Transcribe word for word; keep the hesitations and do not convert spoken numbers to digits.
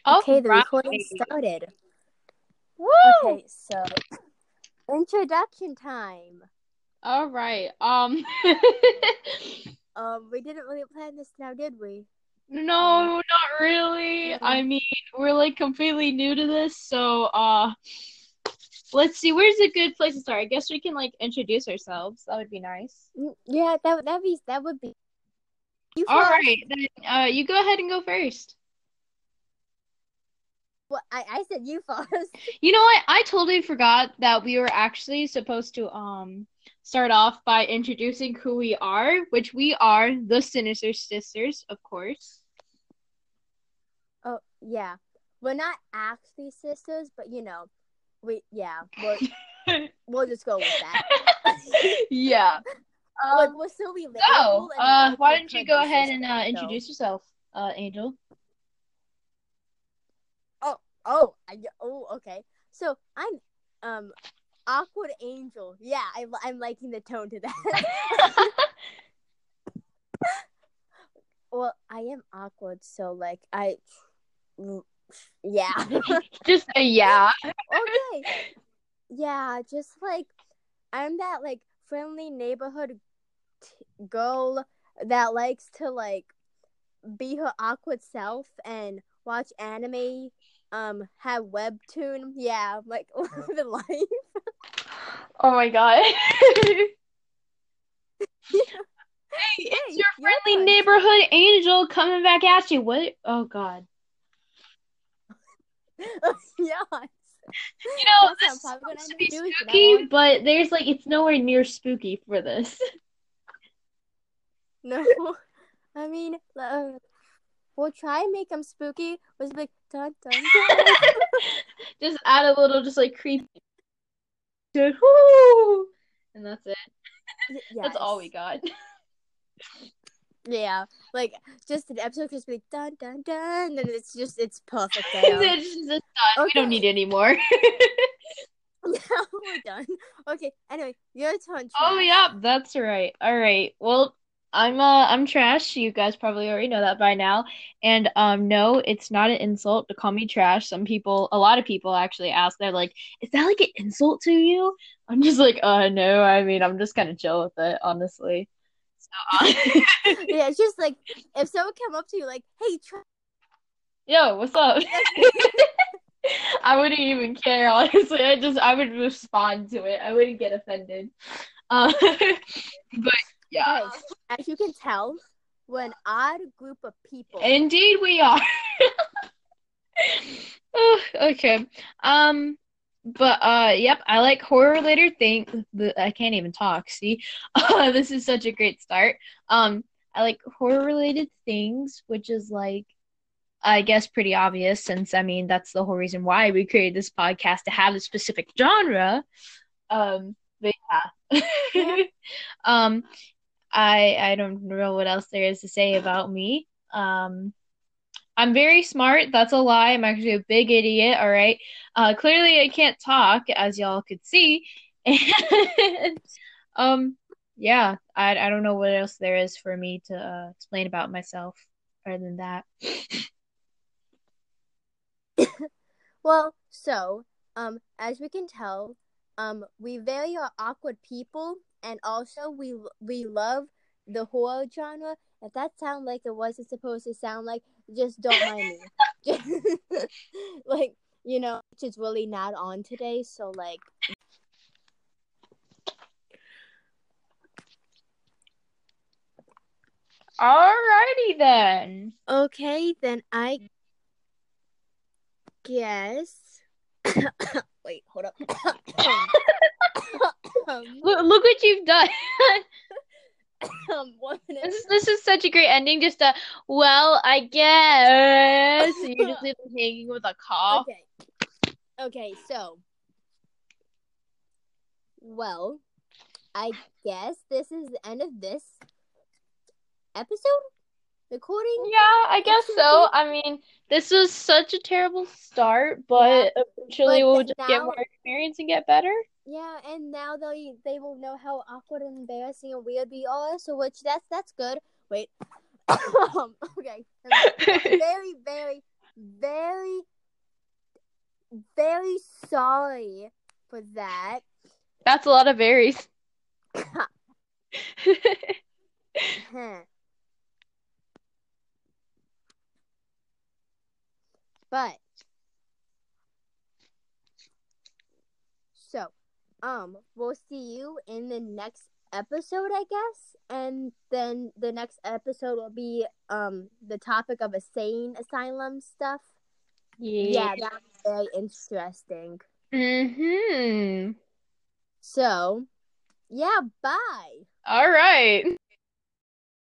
All Okay, the right. recording started. Woo! Okay, so introduction time. All right. Um Um, we didn't really plan this now, did we? Um, No, not really. I no. mean, we're like completely new to this, so uh let's see, where's a good place to start? I guess we can like introduce ourselves. That would be nice. Mm, Yeah, that that be that would be you All first. right, then uh you go ahead and go first. Well, I I said you first. You know what? I totally forgot that we were actually supposed to um start off by introducing who we are, which we are the Sinister Sisters, of course. Oh yeah, we're not actually sisters, but you know, we yeah, we'll we'll just go with that. Yeah. Like Um, we're so so, relatable, and uh, like why we don't you could go be ahead and sisters. uh, So introduce yourself, uh, Angel? oh oh I, oh okay. So I'm um awkward angel. Yeah, I, I'm liking the tone to that. Well, I am awkward, so like I, yeah. Just a yeah. Okay, yeah, just like I'm that like friendly neighborhood t- girl that likes to like be her awkward self and watch anime, um, have webtoon. Yeah, like living life. Oh my God. Hey, it's Hey, your your friendly turn. neighborhood angel coming back at you. What? Oh God. Yes. You know, That's what this I'm is probably supposed to gonna be do from now spooky, on. but there's like it's nowhere near spooky for this. No, I mean, uh, we'll try and make them spooky. Was like dun dun dun. Just add a little, just like creepy. Whoo! And that's it. Y- That's all we yes. got. Yeah, like just an episode just be like dun dun dun, and it's just it's perfect there. It's just done. We don't need Okay, it anymore. now we're done. Okay, anyway, your turn, Oh trash. yeah, that's right. All right. Well, I'm uh I'm trash. You guys probably already know that by now. And um no, it's not an insult to call me trash. Some people, a lot of people actually ask, they're like, "Is that like an insult to you?" I'm just like, "Uh no, I mean, I'm just kind of chill with it, honestly." So, uh, Yeah, it's just like if someone come up to you like, "Hey, trash," yo, what's up? that's it. I wouldn't even care, honestly. I just I would respond to it. I wouldn't get offended. Uh, but yeah. Guys, as you can tell, we're an odd group of people. Indeed we are. Oh, okay. Um, but uh, yep, I like horror related things. I can't even talk. See, uh, this is such a great start. Um, I like horror related things, which is like, I guess, pretty obvious since I mean that's the whole reason why we created this podcast to have a specific genre. Um, but Yeah. yeah. Um, I I don't know what else there is to say about me. Um. I'm very smart. That's a lie. I'm actually a big idiot. All right. Uh, clearly, I can't talk, as y'all could see. And um, yeah, I I don't know what else there is for me to uh, explain about myself other than that. Well, so, um, as we can tell, um, we very are awkward people, and also we we love the horror genre. If that sounds like it wasn't supposed to sound like, just don't mind me. Like, you know, which is really not on today. So, like, Alrighty then. okay, then I guess. Wait, hold up. um, Look, look what you've done. um, one minute. This is this is such a great ending. Just a well, I guess you just leave them hanging with a cough. Okay. Okay, so, well, I guess this is the end of this episode recording. Yeah, I guess Activity. so. I mean, this was such a terrible start, Yeah, but eventually but we'll th- just get more now, experience and get better. yeah, and now they they will know how awkward and embarrassing and weird we are. So, which that's that's good. Wait. um, okay. Very, very, very, very sorry for that. That's a lot of berries. But so, um, we'll see you in the next episode, I guess. And then the next episode will be um the topic of a sane asylum stuff. Yeah. Yeah, that's very interesting. Mm-hmm. So, yeah, bye. All right.